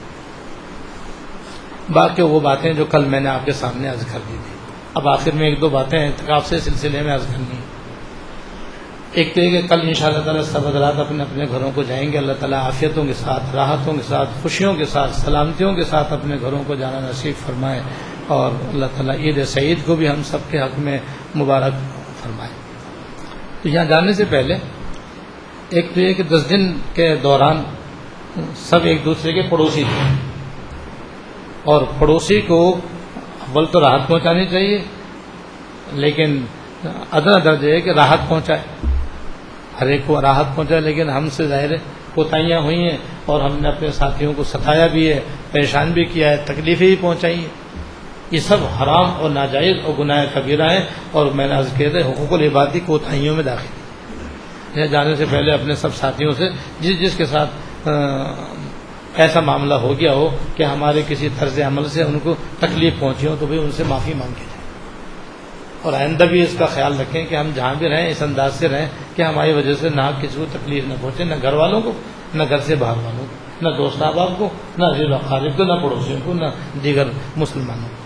[SPEAKER 1] باقی وہ باتیں جو کل میں نے آپ کے سامنے عرض کر دی تھی, اب آخر میں ایک دو باتیں اعتکاف سے سلسلے میں عرض کرنی ہیں. ایک تو یہ کہ کل انشاءاللہ تعالیٰ سب حضرات اپنے اپنے گھروں کو جائیں گے. اللہ تعالیٰ عافیتوں کے ساتھ, راحتوں کے ساتھ, خوشیوں کے ساتھ, سلامتیوں کے ساتھ اپنے گھروں کو جانا نصیب فرمائے اور اللہ تعالیٰ عید سعید کو بھی ہم سب کے حق میں مبارک فرمائے. تو یہاں جانے سے پہلے ایک تو یہ کہ 10 دن کے دوران سب ایک دوسرے کے پڑوسی تھے اور پڑوسی کو اول تو راحت پہنچانی چاہیے, لیکن ادنا درجہ ہے کہ راحت پہنچائے, ہر ایک کو راحت پہنچائے. لیکن ہم سے ظاہر کوتاہیاں ہوئی ہیں اور ہم نے اپنے ساتھیوں کو ستایا بھی ہے, پریشان بھی کیا ہے, تکلیفیں بھی پہنچائی ہیں. یہ سب حرام اور ناجائز اور گناہ کبیرہ ہیں اور میں نے عرض کیا تھا حقوق العبادی کوتاہیوں میں داخل. یہاں جانے سے پہلے اپنے سب ساتھیوں سے جس کے ساتھ ایسا معاملہ ہو گیا ہو کہ ہمارے کسی طرز عمل سے ان کو تکلیف پہنچی ہو تو بھی ان سے معافی مانگ کے جائیں اور آئندہ بھی اس کا خیال رکھیں کہ ہم جہاں بھی رہیں اس انداز سے رہیں کہ ہماری وجہ سے نہ کسی کو تکلیف نہ پہنچے, نہ گھر والوں کو, نہ گھر سے باہر والوں کو, نہ دوست احباب کو, نہ عزیز و اقارب کو, نہ پڑوسیوں کو, نہ دیگر مسلمانوں کو.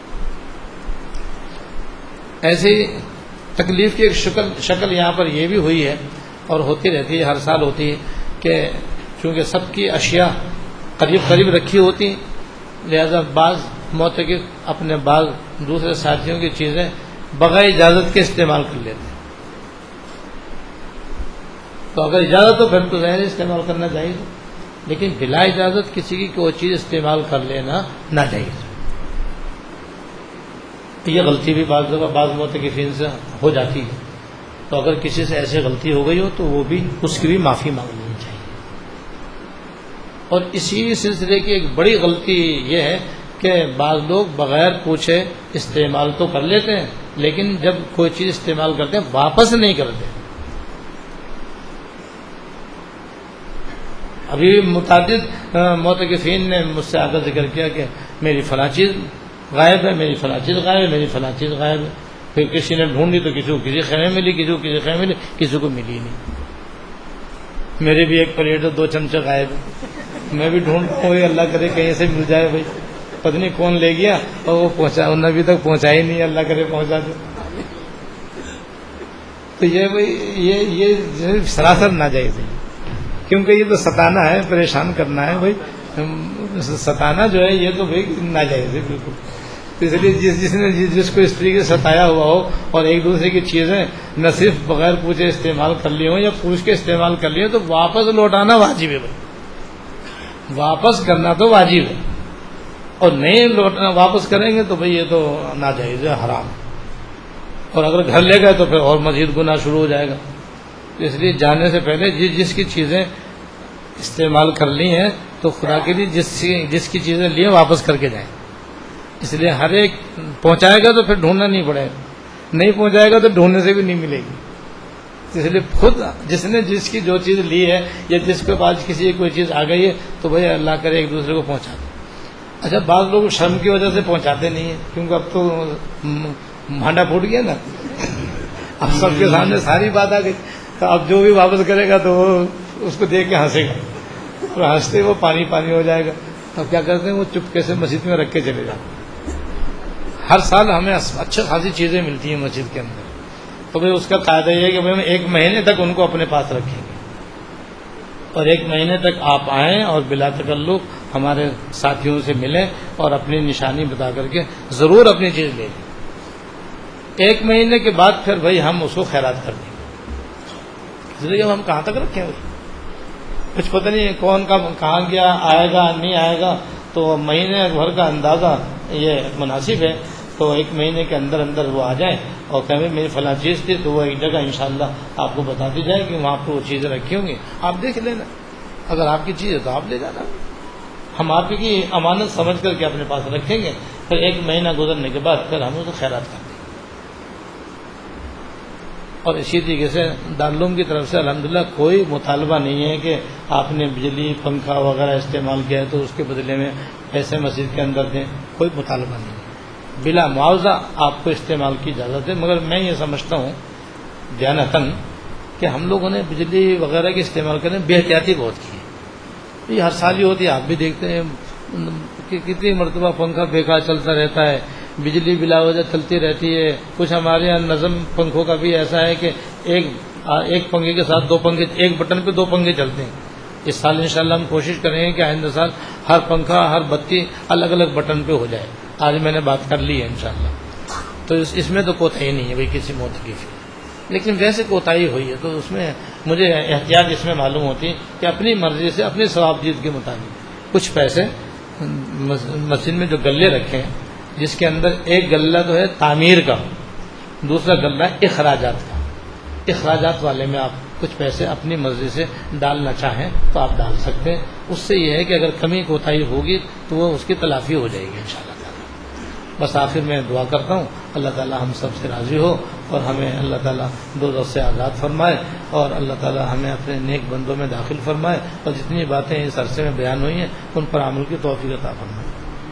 [SPEAKER 1] ایسی تکلیف کی ایک شکل یہاں پر یہ بھی ہوئی ہے اور ہوتی رہتی ہے, ہر سال ہوتی ہے کہ چونکہ سب کی اشیاء قریب قریب رکھی ہوتی لہذا بعض معتکف اپنے بعض دوسرے ساتھیوں کی چیزیں بغیر اجازت کے استعمال کر لیتے ہیں. تو اگر اجازت ہو پھر تو ظاہر استعمال کرنا چاہیے, لیکن بلا اجازت کسی کی کوئی چیز استعمال کر لینا ناجائز. یہ غلطی بھی بعض دفعہ بعض معتکفین سے ہو جاتی ہے. تو اگر کسی سے ایسی غلطی ہو گئی ہو تو وہ بھی اس کی بھی معافی مانگ لینی چاہیے. اور اسی سلسلے کی ایک بڑی غلطی یہ ہے کہ بعض لوگ بغیر پوچھے استعمال تو کر لیتے ہیں لیکن جب کوئی چیز استعمال کرتے ہیں واپس نہیں کرتے. ابھی متعدد معتکفین نے مجھ سے آگے ذکر کیا کہ میری فلاں چیز غائب ہے, میری فلاں چیز غائب ہے, میری فلاں چیز غائب ہے. پھر کسی نے ڈھونڈی تو کسی کو کسی خیمے ملی, کسی کو کسی خیمے ملی, کسی کو ملی نہیں. میرے بھی ایک پلیٹ 2 چمچے غائب ہے, میں بھی ڈھونڈتا ہوں اللہ کرے کہیں سے مل جائے. بھائی پتہ نہیں کون لے گیا اور وہ پہنچا, انہوں نے ابھی تک پہنچا ہی نہیں, اللہ کرے پہنچا دے. تو یہ سراسر ناجائز ہے، کیونکہ یہ تو ستانا ہے، پریشان کرنا ہے بھائی، ستانا جو ہے یہ تو بھائی ناجائز ہے بالکل. اس لیے جس نے جس کو اس طریقے سے ستایا ہوا ہو اور ایک دوسرے کی چیزیں نہ صرف بغیر پوچھے استعمال کر لی ہوں یا پوچھ کے استعمال کر لی ہوں، تو واپس لوٹانا واجب ہے بھائی، واپس کرنا تو واجب ہے، اور نہیں لوٹنا واپس کریں گے تو بھئی یہ تو ناجائز ہے، حرام. اور اگر گھر لے گئے تو پھر اور مزید گناہ شروع ہو جائے گا. اس لیے جانے سے پہلے جس کی چیزیں استعمال کر لی ہیں تو خدا کے لیے جس کی چیزیں لی ہیں واپس کر کے جائیں. اس لیے ہر ایک پہنچائے گا تو پھر ڈھونڈنا نہیں پڑے گا، نہیں پہنچائے گا تو ڈھونڈنے سے بھی نہیں ملے گی. اس لیے خود جس نے جس کی جو چیز لی ہے یا جس کے پاس کسی کی کوئی چیز آ گئی ہے تو بھائی اللہ کرے ایک دوسرے کو پہنچا دیں. اچھا بعض لوگ شرم کی وجہ سے پہنچاتے نہیں ہیں، کیونکہ اب تو بھانڈا پھوٹ گیا نا، اب سب کے سامنے ساری بات آ گئی، تو اب جو بھی واپس کرے گا تو وہ اس کو دیکھ کے ہنسے گا، اور ہنستے وہ پانی پانی ہو جائے گا. تو کیا کرتے ہیں وہ چپکے سے مسجد میں رکھ کے چلے جاتے ہیں. ہر سال ہمیں اچھی خاصی چیزیں ملتی ہیں مسجد کے اندر، تو بھائی اس کا قاعدہ یہ ہے کہ ہم 1 مہینے تک ان کو اپنے پاس رکھیں گے، اور 1 مہینے تک آپ آئیں اور بلا تکلف ہمارے ساتھیوں سے ملیں اور اپنی نشانی بتا کر کے ضرور اپنی چیز لے لیں. 1 مہینے کے بعد پھر بھائی ہم اس کو خیرات کر دیں گے. اس لیے ہم کہاں تک رکھیں بھائی، کچھ پتہ نہیں کون کہاں گیا، آئے گا نہیں آئے گا، تو مہینے بھر کا اندازہ یہ مناسب ہے. تو 1 مہینے کے اندر اندر وہ آ جائیں اور کہیں میری فلاں چیز تھی، تو وہ ایک جگہ انشاءاللہ آپ کو بتا دی جائے کہ وہاں پہ وہ چیزیں رکھی ہوں گی، آپ دیکھ لینا، اگر آپ کی چیز ہے تو آپ لے جانا. ہم آپ کی امانت سمجھ کر کے اپنے پاس رکھیں گے، پھر 1 مہینہ گزرنے کے بعد پھر ہم اس کو خیرات کر دیں گے. اور اسی طریقے سے دارالعلوم کی طرف سے الحمدللہ کوئی مطالبہ نہیں ہے کہ آپ نے بجلی پنکھا وغیرہ استعمال کیا ہے تو اس کے بدلے میں پیسے مسجد کے اندر دیں، کوئی مطالبہ نہیں ہے. بلا معاوضہ آپ کو استعمال کی اجازت ہے. مگر میں یہ سمجھتا ہوں دیانتاً کہ ہم لوگوں نے بجلی وغیرہ کے استعمال کرنے بے احتیاطی بہت کی ہے. یہ ہر سال ہی ہوتی ہے، آپ بھی دیکھتے ہیں کہ کتنی مرتبہ پنکھا بیکار چلتا رہتا ہے، بجلی بلا وجہ چلتی رہتی ہے. کچھ ہمارے یہاں نظم پنکھوں کا بھی ایسا ہے کہ ایک پنکھے کے ساتھ 2 پنکھے، ایک بٹن پہ 2 پنکھے چلتے ہیں. اس سال انشاءاللہ ہم کوشش کریں گے کہ آئندہ سال ہر پنکھا ہر بتی الگ الگ بٹن پہ ہو جائے. آج میں نے بات کر لی ہے انشاءاللہ. تو اس میں تو کوتاہی نہیں ہے بھائی کسی موتقف کی، لیکن ویسے کوتاہی ہوئی ہے تو اس میں مجھے احتیاط اس میں معلوم ہوتی ہے کہ اپنی مرضی سے اپنی ثوابدید کے مطابق کچھ پیسے مسجد میں جو گلے رکھے ہیں، جس کے اندر ایک غلہ تو ہے تعمیر کا، دوسرا غلہ اخراجات کا. اخراجات والے میں آپ کچھ پیسے اپنی مرضی سے ڈالنا چاہیں تو آپ ڈال سکتے ہیں. اس سے یہ ہے کہ اگر کمی کوتاہی ہوگی تو وہ اس کی تلافی ہو جائے گی انشاءاللہ تعالی. بس آخر میں دعا کرتا ہوں اللہ تعالی ہم سب سے راضی ہو اور ہمیں اللہ تعالی دوزخ سے آزاد فرمائے اور اللہ تعالی ہمیں اپنے نیک بندوں میں داخل فرمائے اور جتنی باتیں اس عرصے میں بیان ہوئی ہیں ان پر عمل کی توفیق عطا فرمائے.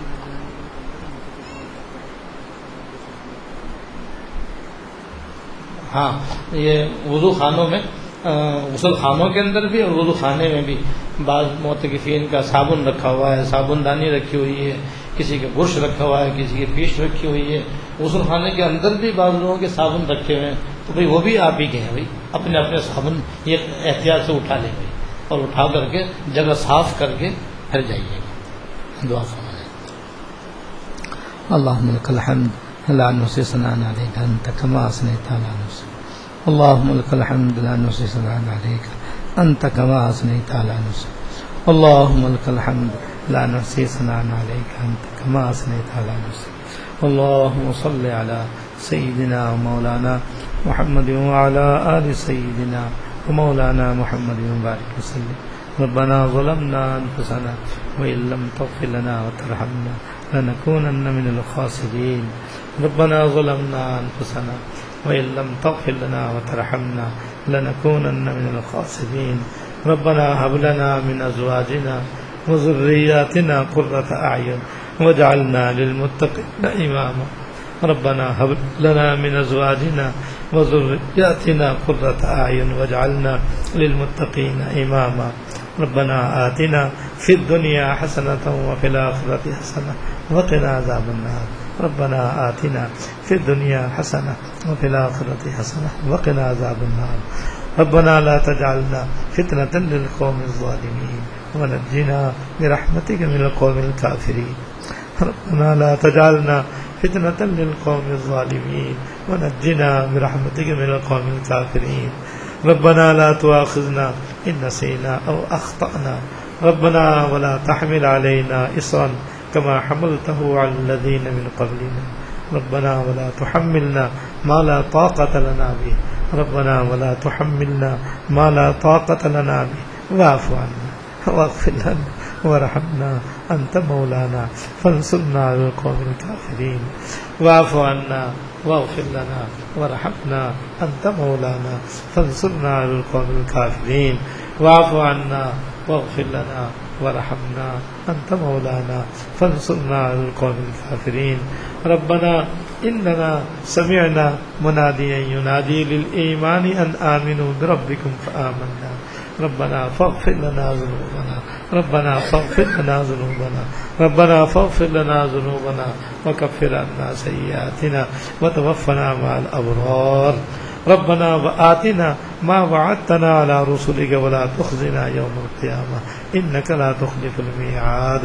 [SPEAKER 1] ہاں، یہ وضو خانوں میں، غسل خانوں کے اندر بھی اور وضو خانے میں بھی بعض معتکفین کا صابن رکھا ہوا ہے، صابن دانی رکھی ہوئی ہے، کسی کے برش رکھا ہوا ہے، کسی کی پیسٹ رکھی ہوئی ہے. غسل خانے کے اندر بھی بعض لوگوں کے صابن رکھے ہوئے ہیں. تو بھائی وہ بھی آپ ہی کے ہیں بھائی، اپنے اپنے صابن یہ احتیاط سے اٹھا لیں گے اور اٹھا کر کے جگہ صاف کر کے پھر جائیے گا. دعا فرمائیں. اللہم لک الحمد لا نحصی ثناء علیک انت کما اثنیت علی نفسک. اللہم لک الحمد لا نحصی ثناء علیک انت کما اثنیت علی نفسک. اللہم لک الحمد لا نحصی ثناء علیک انت کما اثنیت علی نفسک. اللہم صل علی سیدنا مولانا محمد وعلی آل سیدنا ومولانا محمد وبارک وسلم. ربنا ظلمنا انفسنا وإن لم تغفر لنا وترحمنا لنكونن من الخاسرين. ربنا ظلمنا انفسنا وإن لم تغفر لنا وترحمنا لنكونن من الخاسرين. ربنا هب لنا من أزواجنا وذرياتنا قرة أعين واجعلنا للمتقين إماما. ربنا هب لنا من أزواجنا وذرياتنا قرة أعين واجعلنا للمتقين إماما. ربنا آتنا في الدنيا حسنة وفي الآخرة حسنة وقنا عذاب النار.
[SPEAKER 2] ربنا آتنا في الدنيا حسنة وفي الآخرة حسنة وقنا عذاب النار ربنا لا تجعلنا فتنة للقوم الظالمين ونجنا برحمتك من القوم الكافرين ربنا لا تجعلنا فتنة للقوم الظالمين ونجنا برحمتك من القوم الكافرين ربنا لا تؤاخذنا إن نسينا أو أخطأنا ربنا ولا تحمل علينا إصرا كما حملته على الذين من قبلنا ربنا ولا تحملنا ما لا طاقة لنا به ربنا ولا تحملنا ما لا طاقة لنا به واعف عنا واغفر لنا وارحمنا أنت مولانا فانصرنا على القوم الكافرين واعف عنا واغفر لنا وارحمنا أنت مولانا فانصرنا على القوم الكافرين واعف عنا واغفر لنا وارحمنا أنت مولانا فانصرنا على القوم الكافرين ربنا إننا سمعنا مناديا ينادي للإيمان أن آمنوا بربكم فآمنا ربنا فاغفر لنا ذنوبنا ربنا فاغفر لنا ذنوبنا ربنا فاغفر لنا ذنوبنا وكفر عنا سيئاتنا وتوفنا مع الأبرار ربنا وآتنا ما وعدتنا على رسلك ولا تخزنا يوم القيامة إنك لا تخلف الميعاد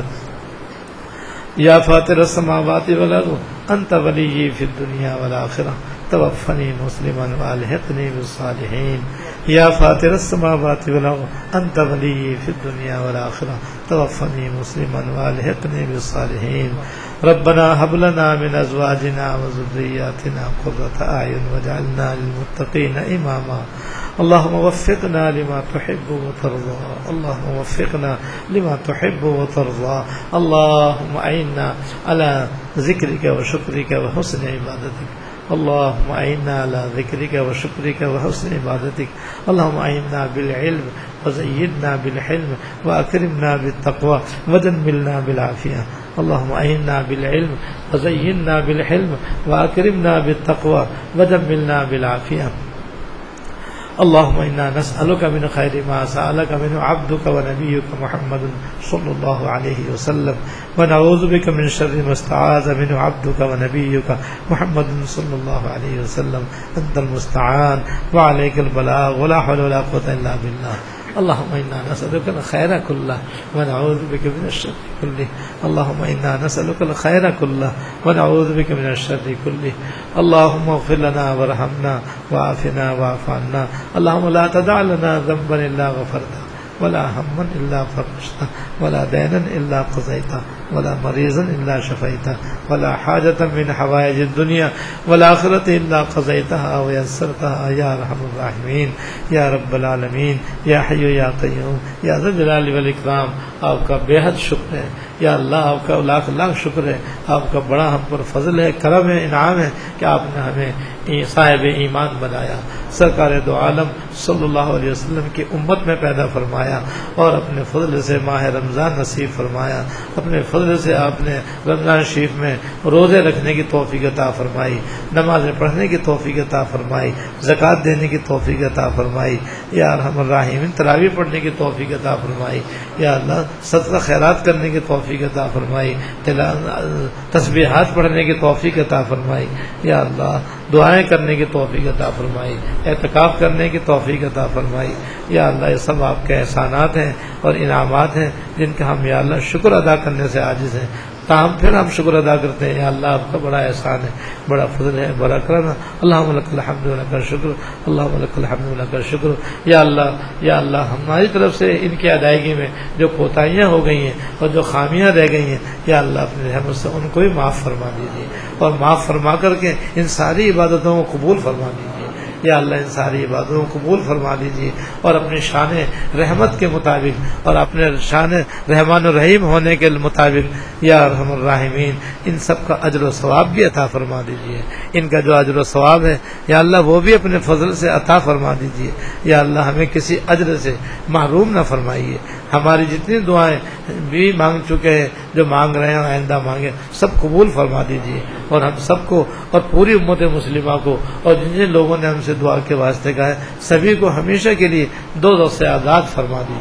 [SPEAKER 2] یا فاطر السماوات والارض انت ولی فی الدنیا والآخرہ توفنی مسلما والحقنی بالصالحین یا فاطر السماوات والارض انت ولی فی الدنیا والآخرہ توفنی مسلما والحقنی بالصالحین ربنا هب لنا من ازواجنا وذرياتنا قرة اعین واجعلنا للمتقین اماما اللهم وفقنا لما تحب وترضى اللهم وفقنا لما تحب وترضى اللهم أعنا على ذكرك وشكرك وحسن عبادتك اللهم أعنا على ذكرك وشكرك وحسن عبادتك اللهم أعنا بالعلم وزيدنا بالحلم وأكرمنا بالتقوى وجملنا بالعافية اللهم أعنا بالعلم وزيدنا بالحلم وأكرمنا بالتقوى وجملنا بالعافية اللهم إنا نسألك من خير ما سألك منه عبدك ونبيك محمد صلى الله عليه وسلم ونعوذ بك من شر ما استعاذ منه عبدك ونبيك محمد صلى الله عليه وسلم أنت المستعان وعليك البلاغ ولا حول ولا قوة إلا بالله اللهم إنا نسألك الخير كله ونعوذ بك من الشر كله اللهم إنا نسألك الخير كله ونعوذ بك من الشر كله اللهم اغفر لنا وارحمنا وعافنا واعف عنا اللهم لا تدع لنا ذنبا إلا غفرته ولا هما إلا فرجته ولا دينا إلا قضيته ولا مريضا إلا شفيته ولا حاجة من حوائج الدنيا والآخرة إلا قضيتها ويسرتها يا أرحم الراحمين يا رب العالمين يا حي يا قيوم يا ذا الجلال والإكرام آپ کا بے حد شکر ہے یا اللہ آپ کا لاکھ لاکھ شکر ہے آپ کا بڑا ہم پر فضل ہے کرم ہے انعام ہے کہ آپ نے ہمیں صاحب ایمان بنایا سرکار دو عالم صلی اللہ علیہ وسلم کی امت میں پیدا فرمایا اور اپنے فضل سے ماہ رمضان نصیب فرمایا اپنے فضل سے آپ نے رمضان شریف میں روزے رکھنے کی توفیق عطا فرمائی نمازیں پڑھنے کی توفیق عطا فرمائی زکوٰۃ دینے کی توفیق عطا فرمائی یا ارحم الراحمین تراویح پڑھنے کی توفیق عطا فرمائی یا اللہ صدقہ خیرات کرنے کی توفیق عطا فرمائی تسبیحات پڑھنے کی توفیق عطا فرمائی یا اللہ دعائیں کرنے کی توفیق عطا فرمائی اعتکاف کرنے کی توفیق عطا فرمائی یا اللہ یہ سب آپ کے احسانات ہیں اور انعامات ہیں جن کا ہم یا اللہ شکر ادا کرنے سے عاجز ہیں تاہم پھر ہم شکر ادا کرتے ہیں یا اللہ آپ کا بڑا احسان ہے بڑا فضل ہے بڑا کرم ہے اللہم لک الحمد و لک الشکر اللہم لک الحمد و لک الشکر یا اللہ ہماری طرف سے ان کی ادائیگی میں جو کوتاہیاں ہو گئی ہیں اور جو خامیاں رہ گئی ہیں یا اللہ اپنے رحمت سے ان کو بھی معاف فرما دیجیے اور معاف فرما کر کے ان ساری عبادتوں کو قبول فرما دیجیے یا اللہ ان ساری عبادتوں کو قبول فرما لیجیے اور اپنی شان رحمت کے مطابق اور اپنے شان رحمان الرحیم ہونے کے مطابق یا ارحم الراحمین ان سب کا اجر و ثواب بھی عطا فرما دیجیے ان کا جو اجر و ثواب ہے یا اللہ وہ بھی اپنے فضل سے عطا فرما دیجیے یا اللہ ہمیں کسی اجر سے محروم نہ فرمائیے ہماری جتنی دعائیں بھی مانگ چکے ہیں جو مانگ رہے ہیں آئندہ مانگے سب قبول فرما دیجیے اور ہم سب کو اور پوری امت مسلمہ کو اور جن جن لوگوں نے ہم سے دعا کے واسطے کہا ہے سبھی کو ہمیشہ کے لیے دوزخ سے آزاد فرما دیجیے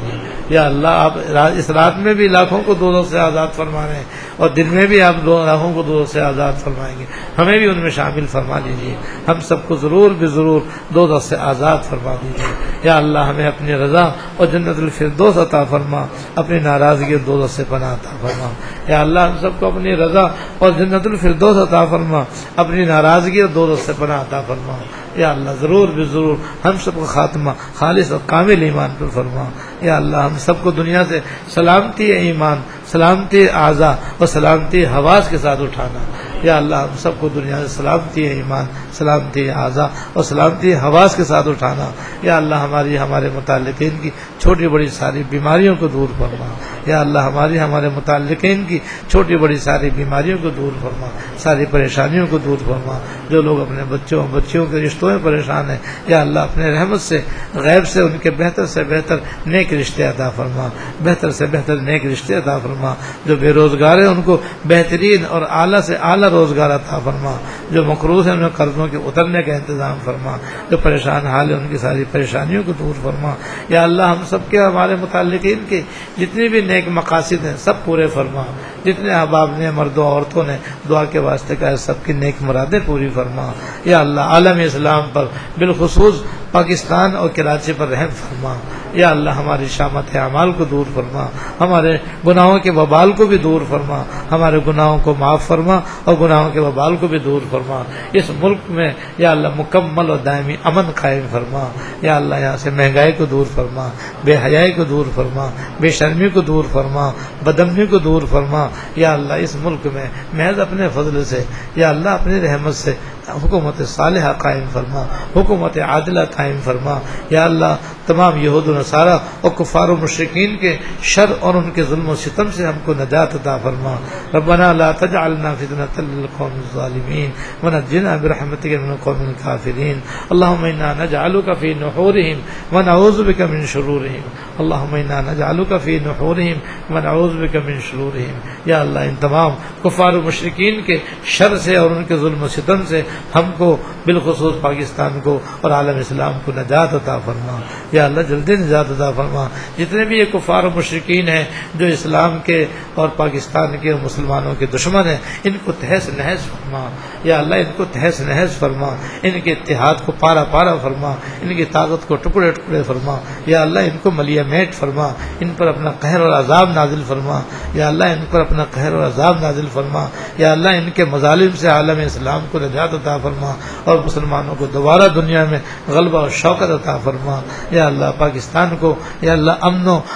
[SPEAKER 2] یا اللہ آپ اس رات میں بھی لاکھوں کو دوزخ سے آزاد فرما رہے ہیں اور دن میں بھی آپ لاکھوں کو دوزخ سے آزاد فرمائیں گے، ہمیں بھی ان میں شامل فرما لیجیے، ہم سب کو ضرور بضرور دوزخ سے آزاد فرما دیجیے۔ یا اللہ ہمیں اپنی رضا اور جنت الفردوس عطا فرما، اپنی ناراضگی اور دوزخ سے پناہ عطا فرما۔ یا اللہ ہم سب کو اپنی رضا اور جنت الفردوس عطا فرما، اپنی ناراضگی اور دوزخ سے پناہ عطا فرما۔ یا اللہ ضرور بضرور ہم سب کا خاتمہ خالص اور کامل ایمان پر فرما۔ یا اللہ ہم سب کو دنیا سے سلامتی ایمان، سلامتی اعضاء اور سلامتی حواس کے ساتھ اٹھانا۔ یا اللہ ہم سب کو دنیا سے سلامتی ایمان، سلامتی اعضاء اور سلامتی حواس کے ساتھ اٹھانا۔ یا اللہ ہمارے متعلقین کی چھوٹی بڑی ساری بیماریوں کو دور فرما۔ یا اللہ ہمارے متعلقین کی چھوٹی بڑی ساری بیماریوں کو دور فرما، ساری پریشانیوں کو دور فرما۔ جو لوگ اپنے بچیوں کے رشتوں میں پریشان ہیں، یا اللہ اپنے رحمت سے غیب سے ان کے بہتر سے بہتر نیک رشتے عطا فرما، بہتر سے بہتر نیک رشتے عطا فرما۔ جو بے روزگار ہیں ان کو بہترین اور اعلیٰ سے اعلیٰ روزگار عطا فرما۔ جو مقروض ہیں انہیں قرضوں کے اترنے کا انتظام فرما۔ جو پریشان حال ہیں ان کی ساری پریشانیوں کو دور فرما۔ یا اللہ ہم سب کے ہمارے متعلقین کے جتنی بھی نیک مقاصد ہیں سب پورے فرما۔ جتنے احباب نے مردوں عورتوں نے دعا کے واسطے کہا سب کی نیک مرادیں پوری فرما۔ یا اللہ عالم اسلام پر بالخصوص پاکستان اور کراچی پر رحم فرما۔ یا اللہ ہماری شامت اعمال کو دور فرما، ہمارے گناہوں کے وبال کو بھی دور فرما، ہمارے گناہوں کو معاف فرما اور گناہوں کے وبال کو بھی دور فرما۔ اس ملک میں یا اللہ مکمل اور دائمی امن قائم فرما۔ یا اللہ یہاں سے مہنگائی کو دور فرما، بے حیائی کو دور فرما، بے شرمی کو دور فرما، بدامنی کو دور فرما۔ یا اللہ اس ملک میں محض اپنے فضل سے، یا اللہ اپنی رحمت سے حکومت صالحہ قائم فرما، حکومت عادلہ قائم فرما۔ یا اللہ تمام یہود و نصارہ اور کفار و مشرکین کے شر اور ان کے ظلم و ستم سے ہم کو نجات عطا فرما۔ ربنا لا تجعلنا فتنة للقوم الظالمین ونجنا برحمتك من القوم الكافرین۔ اللهم انا نجعلك في نحورهم ونعوذ بك من شرورهم۔ اللهم انا نجعلك في نحورهم ونعوذ بك من شرورهم۔ یا اللہ ان تمام کفار و مشرکین کے شر سے اور ان کے ظلم و ستم سے ہم کو بالخصوص پاکستان کو اور عالم اسلام کو نجات عطا فرما۔ یا اللہ جلدی نجات عطا فرما۔ جتنے بھی یہ کفار و مشرکین ہیں جو اسلام کے اور پاکستان کے اور مسلمانوں کے دشمن ہیں ان کو تہس نہس فرما۔ یا اللہ ان کو تہس نہس فرما، ان کے اتحاد کو پارا پارا فرما، ان کی طاقت کو ٹکڑے ٹکڑے فرما۔ یا اللہ ان کو ملیہ میٹ فرما، ان پر اپنا قہر اور عذاب نازل فرما۔ یا اللہ ان پر اپنا قہر اور عذاب نازل فرما۔ یا اللہ ان کے مظالم سے عالم اسلام کو نجات عطا فرما اور مسلمانوں کو دوبارہ دنیا میں غلبہ اور شوکت عطا فرما۔ یا اللہ پاکستان کو یا اللہ امن و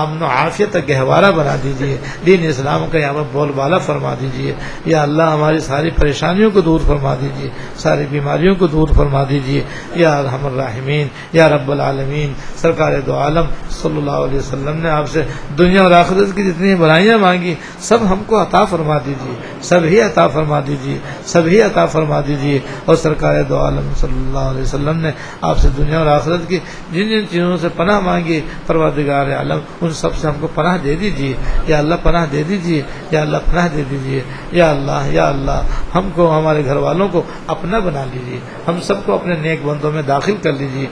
[SPEAKER 2] عافیت گہوارہ بنا دیجیے، دین اسلام کا یہاں پر بول بالا فرما دیجیے۔ یا اللہ ہماری ساری پریشانیوں کو دور فرما دیجیے، ساری بیماریوں کو دور فرما دیجیے۔ یا ارحم الراحمین، یا رب العالمین، سرکار دو عالم صلی اللہ علیہ وسلم نے آپ سے دنیا اور آخرت کی جتنی بھلائیاں مانگی سب ہم کو عطا فرما دیجیے، سب ہی عطا فرما دیجیے، سب ہی عطا فرما دیجیے۔ اور سرکار دو عالم صلی اللہ علیہ وسلم نے آپ سے دنیا اور آخرت کی جن جن چیزوں سے پناہ مانگی پروردگار عالم ان سب سے ہم کو پناہ دے دیجیے۔ یا اللہ پناہ دے دیجیے، یا اللہ پناہ دے دیجیے۔ یا اللہ ہم کو ہمارے گھر والوں کو اپنا بنا لیجیے، ہم سب کو اپنے نیک بندوں میں داخل کر لیجیے،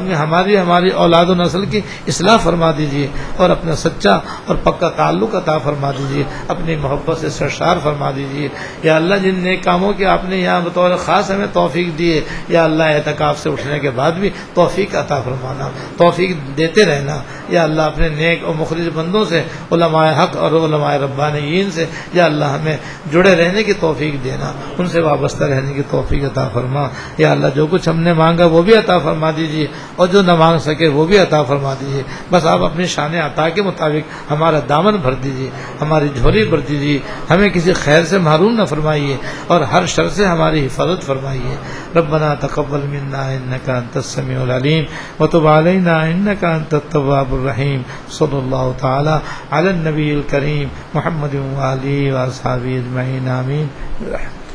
[SPEAKER 2] ہماری اولاد و نسل کی اصلاح فرما دیجیے اور اپنا سچا اور پکا تعلق عطا فرما دیجیے، اپنی محبت سے سرشار فرما دیجیے۔ یا اللہ جن نیک کاموں کے آپ نے یہاں بطور خاص ہمیں توفیق دیے، یا اللہ اعتکاف سے اٹھنے کے بعد بھی توفیق عطا فرمانا، توفیق دیتے رہنا۔ یا اللہ اپنے نیک اور مخلص بندوں سے، علماء حق اور علماء ربانیین سے یا اللہ ہمیں جڑے رہنے کی توفیق دینا، ان سے وابستہ رہنے کی توفیق عطا فرما۔ یا اللہ جو کچھ ہم نے مانگا وہ بھی عطا فرما دیجیے اور جو نہ مانگ سکے وہ بھی عطا فرما دیجیے۔ بس آپ اپنی شان عطا کے مطابق ہمارا دامن بھر دیجیے، ہماری جھولی بھر دیجیے، ہمیں کسی خیر سے محروم نہ فرمائیے اور ہر شر سے ہماری حفاظت فرمائیے۔ ربنا تقبل منا انك انت السميع العليم وتب علينا انك انت التواب الرحيم۔ صلی اللہ تعالی علی النبی الکریم محمد وآلہ وصحبہ اجمعین، آمین۔